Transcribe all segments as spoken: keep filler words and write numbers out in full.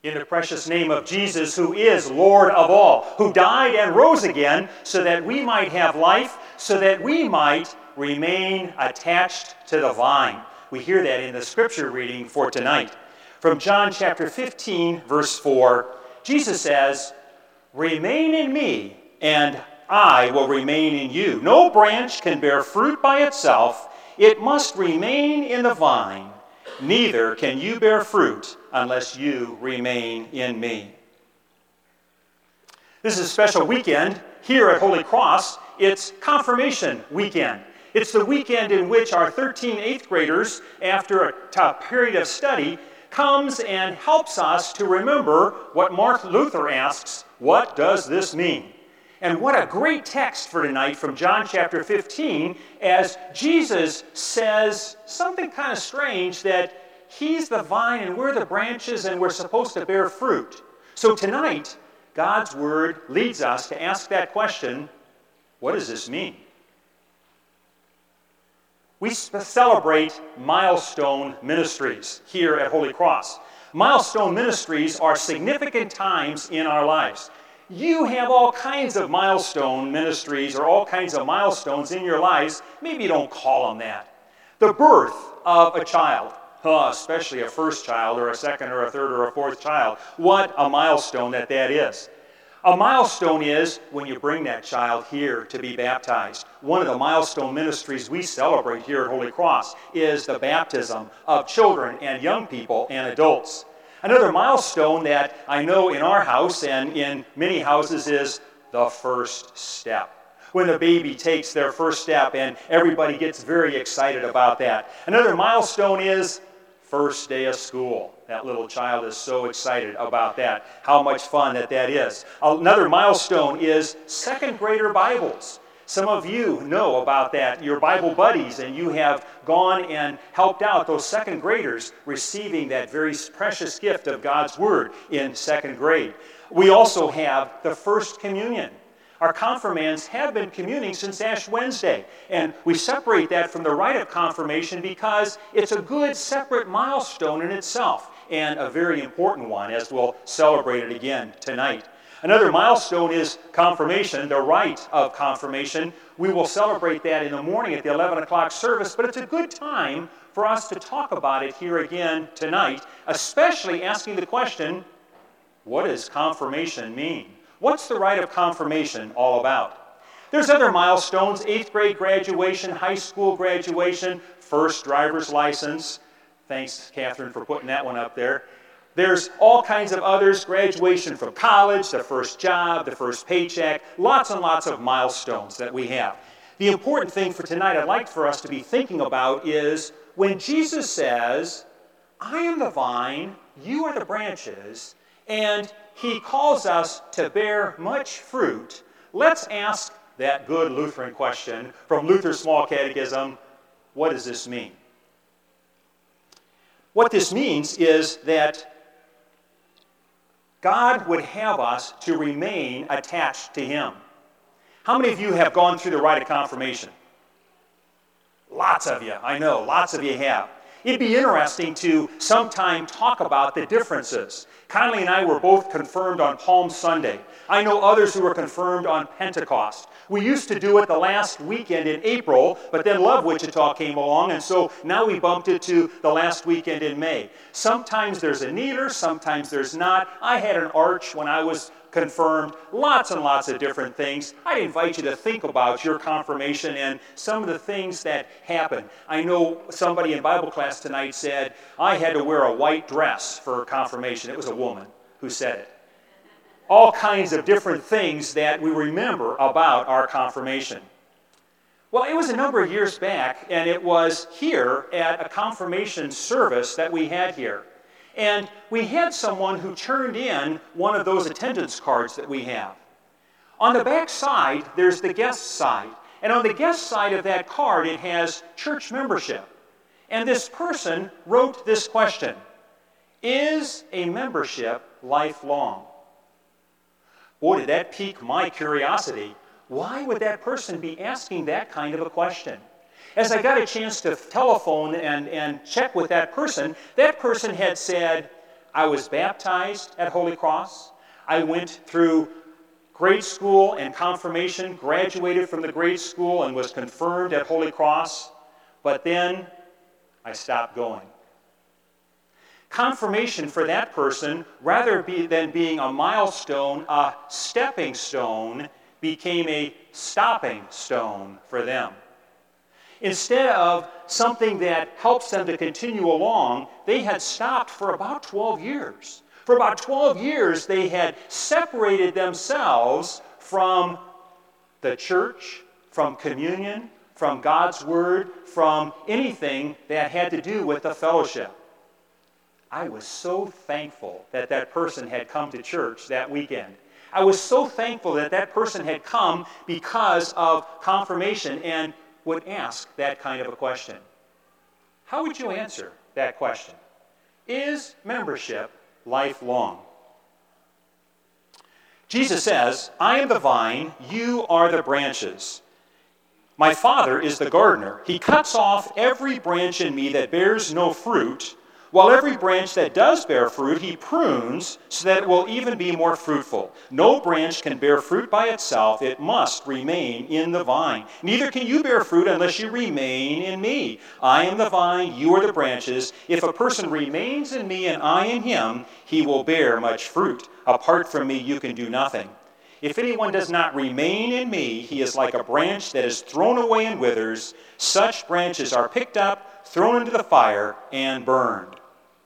In the precious name of Jesus, who is Lord of all, who died and rose again so that we might have life, so that we might remain attached to the vine. We hear that in the scripture reading for tonight. From John chapter fifteen, verse four, Jesus says, "Remain in me, and I will remain in you. No branch can bear fruit by itself. It must remain in the vine. Neither can you bear fruit unless you remain in me." This is a special weekend here at Holy Cross. It's confirmation weekend. It's the weekend in which our thirteen eighth graders, after a tough period of study, comes and helps us to remember what Martin Luther asks, what does this mean? And what a great text for tonight from John chapter fifteen, as Jesus says something kind of strange, that he's the vine and we're the branches and we're supposed to bear fruit. So tonight, God's word leads us to ask that question, what does this mean? We celebrate milestone ministries here at Holy Cross. Milestone ministries are significant times in our lives. You have all kinds of milestone ministries or all kinds of milestones in your lives. Maybe you don't call them that. The birth of a child, oh, especially a first child or a second or a third or a fourth child. What a milestone that that is. A milestone is when you bring that child here to be baptized. One of the milestone ministries we celebrate here at Holy Cross is the baptism of children and young people and adults. Another milestone that I know in our house and in many houses is the first step. When the baby takes their first step and everybody gets very excited about that. Another milestone is first day of school. That little child is so excited about that, how much fun that that is. Another milestone is second grader Bibles. Some of you know about that, your Bible buddies, and you have gone and helped out those second graders receiving that very precious gift of God's Word in second grade. We also have the First Communion. Our confirmands have been communing since Ash Wednesday, and we separate that from the rite of confirmation because it's a good separate milestone in itself, and a very important one, as we'll celebrate it again tonight. Another milestone is confirmation, the rite of confirmation. We will celebrate that in the morning at the eleven o'clock service, but it's a good time for us to talk about it here again tonight, especially asking the question, what does confirmation mean? What's the rite of confirmation all about? There's other milestones, eighth grade graduation, high school graduation, first driver's license. Thanks, Catherine, for putting that one up there. There's all kinds of others, graduation from college, the first job, the first paycheck, lots and lots of milestones that we have. The important thing for tonight I'd like for us to be thinking about is when Jesus says, I am the vine, you are the branches, and he calls us to bear much fruit, let's ask that good Lutheran question from Luther's Small Catechism, what does this mean? What this means is that God would have us to remain attached to him. How many of you have gone through the rite of confirmation? Lots of you, I know, lots of you have. It'd be interesting to sometime talk about the differences. Conley and I were both confirmed on Palm Sunday. I know others who were confirmed on Pentecost. We used to do it the last weekend in April, but then Love Wichita came along, and so now we bumped it to the last weekend in May. Sometimes there's a kneeler, sometimes there's not. I had an arch when I was confirmed, lots and lots of different things. I invite you to think about your confirmation and some of the things that happen. I know somebody in Bible class tonight said, I had to wear a white dress for confirmation. It was a woman who said it. All kinds of different things that we remember about our confirmation. Well, it was a number of years back, and it was here at a confirmation service that we had here. And we had someone who turned in one of those attendance cards that we have. On the back side, there's the guest side. And on the guest side of that card, it has church membership. And this person wrote this question, is a membership lifelong? Boy, did that pique my curiosity. Why would that person be asking that kind of a question? As I got a chance to telephone and, and check with that person, that person had said, I was baptized at Holy Cross. I went through grade school and confirmation, graduated from the grade school and was confirmed at Holy Cross, but then I stopped going. Confirmation for that person, rather be, than being a milestone, a stepping stone, became a stopping stone for them. Instead of something that helps them to continue along, they had stopped for about twelve years. For about twelve years, they had separated themselves from the church, from communion, from God's Word, from anything that had to do with the fellowship. I was so thankful that that person had come to church that weekend. I was so thankful that that person had come because of confirmation and would ask that kind of a question. How would you answer that question? Is membership lifelong? Jesus says, I am the vine, you are the branches. My Father is the gardener. He cuts off every branch in me that bears no fruit, while every branch that does bear fruit, he prunes so that it will even be more fruitful. No branch can bear fruit by itself. It must remain in the vine. Neither can you bear fruit unless you remain in me. I am the vine, you are the branches. If a person remains in me and I in him, he will bear much fruit. Apart from me, you can do nothing. If anyone does not remain in me, he is like a branch that is thrown away and withers. Such branches are picked up, thrown into the fire, and burned.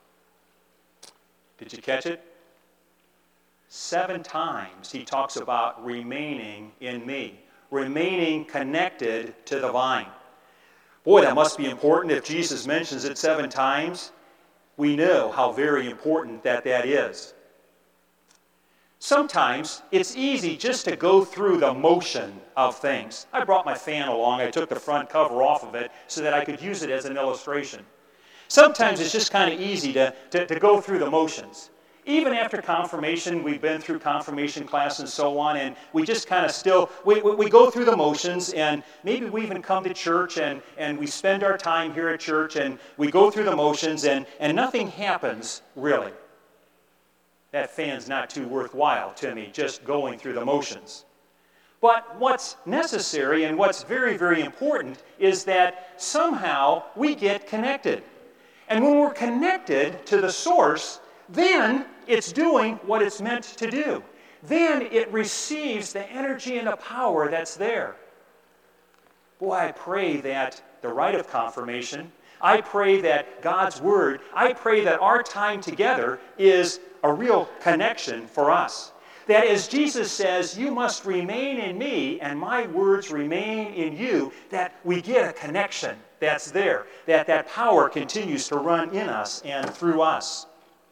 Did you catch it? Seven times he talks about remaining in me, remaining connected to the vine. Boy, that must be important if Jesus mentions it seven times. We know how very important that that is. Sometimes it's easy just to go through the motion of things. I brought my fan along. I took the front cover off of it so that I could use it as an illustration. Sometimes it's just kind of easy to, to, to go through the motions. Even after confirmation, we've been through confirmation class and so on, and we just kind of still, we, we, we go through the motions, and maybe we even come to church, and, and we spend our time here at church, and we go through the motions, and, and nothing happens, really. That fan's not too worthwhile to me, just going through the motions. But what's necessary and what's very, very important is that somehow we get connected. And when we're connected to the source, then it's doing what it's meant to do. Then it receives the energy and the power that's there. Boy, I pray that the rite of confirmation, I pray that God's Word, I pray that our time together is a real connection for us. That as Jesus says, you must remain in me and my words remain in you, that we get a connection that's there, that that power continues to run in us and through us.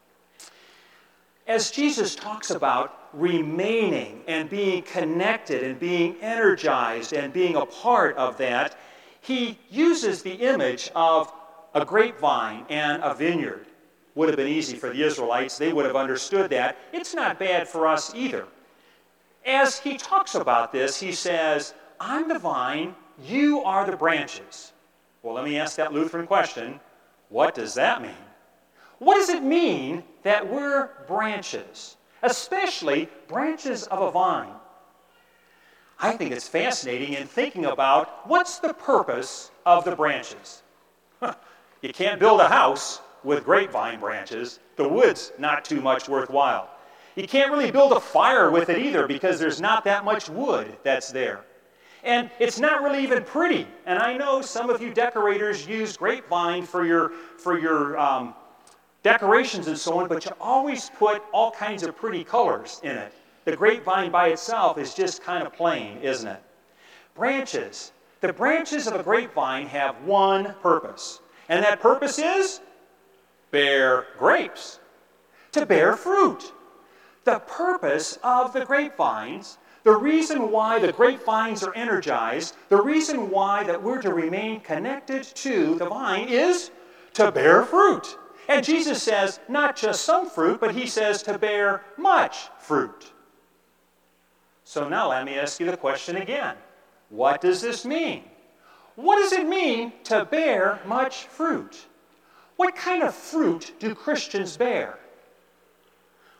As Jesus talks about remaining and being connected and being energized and being a part of that, he uses the image of a grapevine and a vineyard. Would have been easy for the Israelites. They would have understood that. It's not bad for us either. As he talks about this, he says, I'm the vine, you are the branches. Well, let me ask that Lutheran question. What does that mean? What does it mean that we're branches, especially branches of a vine? I think it's fascinating in thinking about what's the purpose of the branches. You can't build a house with grapevine branches. The wood's not too much worthwhile. You can't really build a fire with it either because there's not that much wood that's there. And it's not really even pretty. And I know some of you decorators use grapevine for your, for your um, decorations and so on, but you always put all kinds of pretty colors in it. The grapevine by itself is just kind of plain, isn't it? Branches. The branches of a grapevine have one purpose. And that purpose is bear grapes, to bear fruit. The purpose of the grapevines, the reason why the grapevines are energized, the reason why that we're to remain connected to the vine is to bear fruit. And Jesus says not just some fruit, but he says to bear much fruit. So now let me ask you the question again. What does this mean? What does it mean to bear much fruit? What kind of fruit do Christians bear?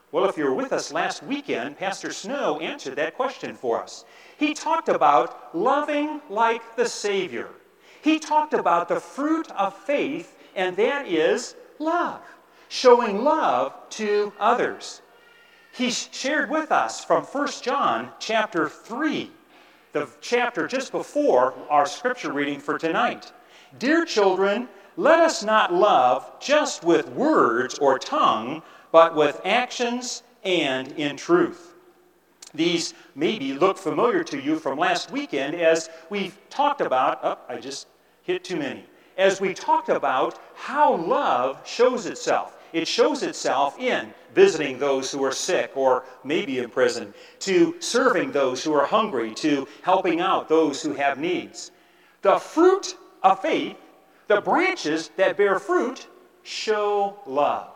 Well, if you were with us last weekend, Pastor Snow answered that question for us. He talked about loving like the Savior. He talked about the fruit of faith, and that is love, showing love to others. He shared with us from First John chapter three, the chapter just before our scripture reading for tonight. Dear children, let us not love just with words or tongue, but with actions and in truth. These maybe look familiar to you from last weekend as we've talked about, oh, I just hit too many, as we talked about how love shows itself. It shows itself in visiting those who are sick or maybe in prison, to serving those who are hungry, to helping out those who have needs. The fruit of faith, the branches that bear fruit, show love.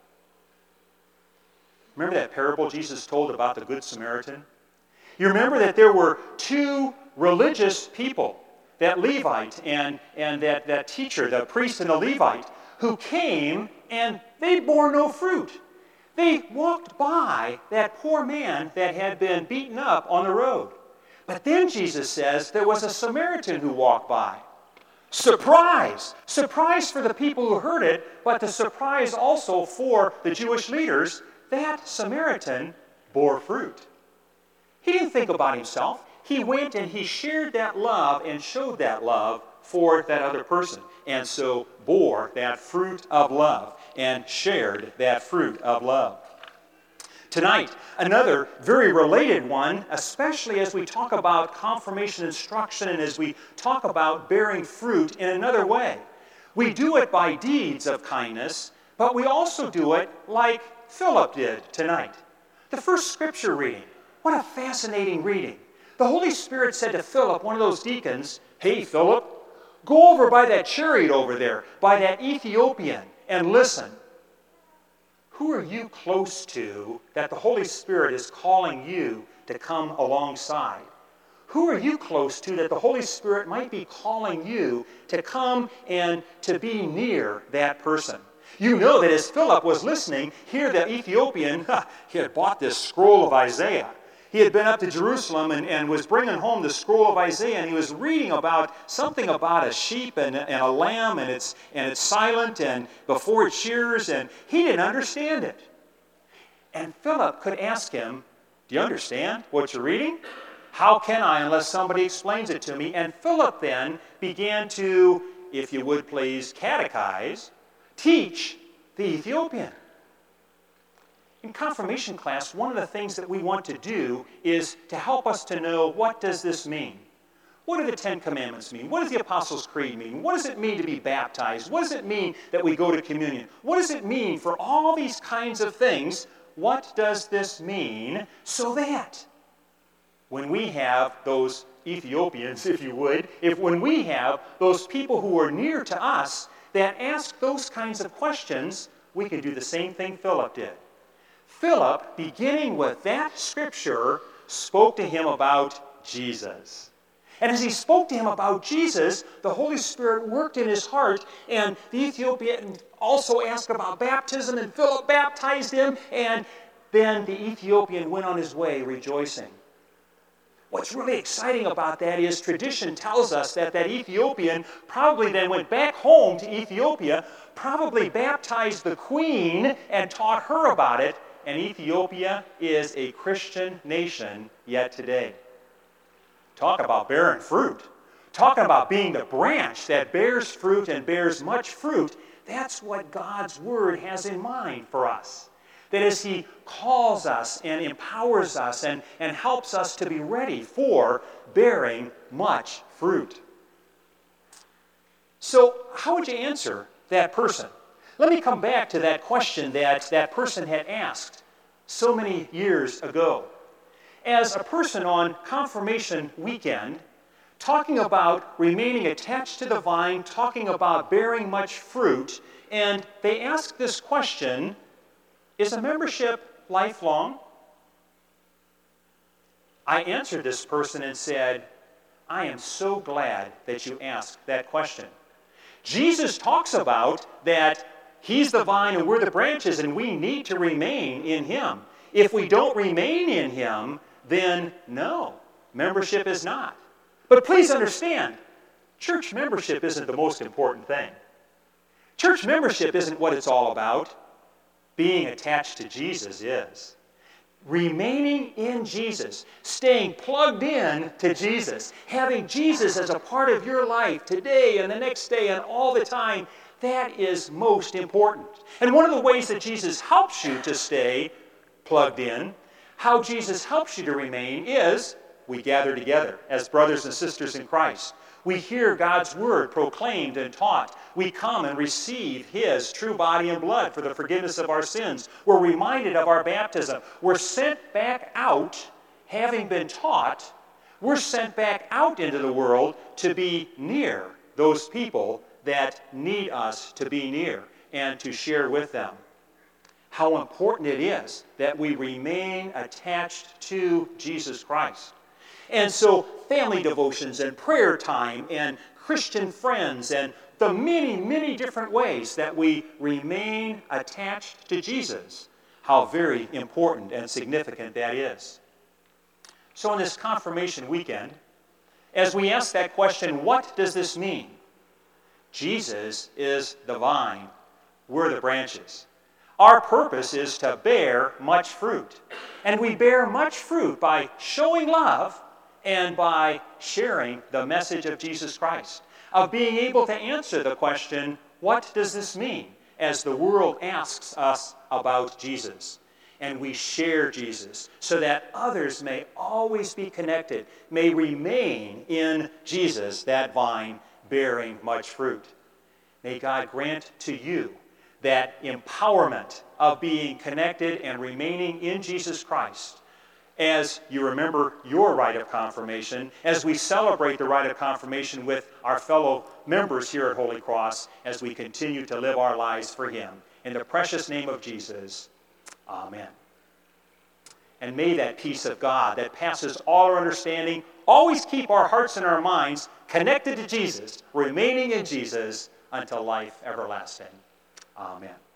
Remember that parable Jesus told about the Good Samaritan? You remember that there were two religious people, that Levite and, and that, that teacher, the priest and the Levite, who came and they bore no fruit. They walked by that poor man that had been beaten up on the road. But then Jesus says there was a Samaritan who walked by. Surprise! Surprise for the people who heard it, but the surprise also for the Jewish leaders. That Samaritan bore fruit. He didn't think about himself. He went and he shared that love and showed that love for that other person, and so bore that fruit of love and shared that fruit of love. Tonight, another very related one, especially as we talk about confirmation instruction and as we talk about bearing fruit in another way. We do it by deeds of kindness, but we also do it like Philip did tonight. The first scripture reading, what a fascinating reading. The Holy Spirit said to Philip, one of those deacons, hey, Philip, go over by that chariot over there, by that Ethiopian, and listen. Who are you close to that the Holy Spirit is calling you to come alongside? Who are you close to that the Holy Spirit might be calling you to come and to be near that person? You know that as Philip was listening, here the Ethiopian, he had bought this scroll of Isaiah. He had been up to Jerusalem and, and was bringing home the scroll of Isaiah, and he was reading about something about a sheep and, and a lamb, and it's, and it's silent and before it shears, and he didn't understand it. And Philip could ask him, do you understand what you're reading? How can I unless somebody explains it to me? And Philip then began to, if you would please, catechize, teach the Ethiopian. In confirmation class, one of the things that we want to do is to help us to know, what does this mean? What do the Ten Commandments mean? What does the Apostles' Creed mean? What does it mean to be baptized? What does it mean that we go to communion? What does it mean for all these kinds of things? What does this mean so that when we have those Ethiopians, if you would, if when we have those people who are near to us that ask those kinds of questions, we can do the same thing Philip did. Philip, beginning with that scripture, spoke to him about Jesus. And as he spoke to him about Jesus, the Holy Spirit worked in his heart, and the Ethiopian also asked about baptism, and Philip baptized him, and then the Ethiopian went on his way rejoicing. What's really exciting about that is tradition tells us that that Ethiopian probably then went back home to Ethiopia, probably baptized the queen and taught her about it, and Ethiopia is a Christian nation yet today. Talk about bearing fruit. Talking about being the branch that bears fruit and bears much fruit. That's what God's Word has in mind for us. That as He calls us and empowers us and, and helps us to be ready for bearing much fruit. So, how would you answer that person? Let me come back to that question that that person had asked so many years ago. As a person on confirmation weekend, talking about remaining attached to the vine, talking about bearing much fruit, and they asked this question, is a membership lifelong? I answered this person and said, I am so glad that you asked that question. Jesus talks about that He's the vine and we're the branches, and we need to remain in Him. If we don't remain in Him, then no, membership is not. But please understand, church membership isn't the most important thing. Church membership isn't what it's all about. Being attached to Jesus is. Remaining in Jesus, staying plugged in to Jesus, having Jesus as a part of your life today and the next day and all the time, that is most important. And one of the ways that Jesus helps you to stay plugged in, how Jesus helps you to remain, is we gather together as brothers and sisters in Christ. We hear God's word proclaimed and taught. We come and receive His true body and blood for the forgiveness of our sins. We're reminded of our baptism. We're sent back out, having been taught, we're sent back out into the world to be near those people that need us to be near and to share with them. How important it is that we remain attached to Jesus Christ. And so family devotions and prayer time and Christian friends and the many, many different ways that we remain attached to Jesus, how very important and significant that is. So in this confirmation weekend, as we ask that question, what does this mean? Jesus is the vine, we're the branches. Our purpose is to bear much fruit. And we bear much fruit by showing love and by sharing the message of Jesus Christ, of being able to answer the question, what does this mean? As the world asks us about Jesus. And we share Jesus so that others may always be connected, may remain in Jesus, that vine, bearing much fruit. May God grant to you that empowerment of being connected and remaining in Jesus Christ as you remember your rite of confirmation, as we celebrate the rite of confirmation with our fellow members here at Holy Cross, as we continue to live our lives for Him. In the precious name of Jesus, amen. And may that peace of God that passes all our understanding always keep our hearts and our minds connected to Jesus, remaining in Jesus until life everlasting. Amen.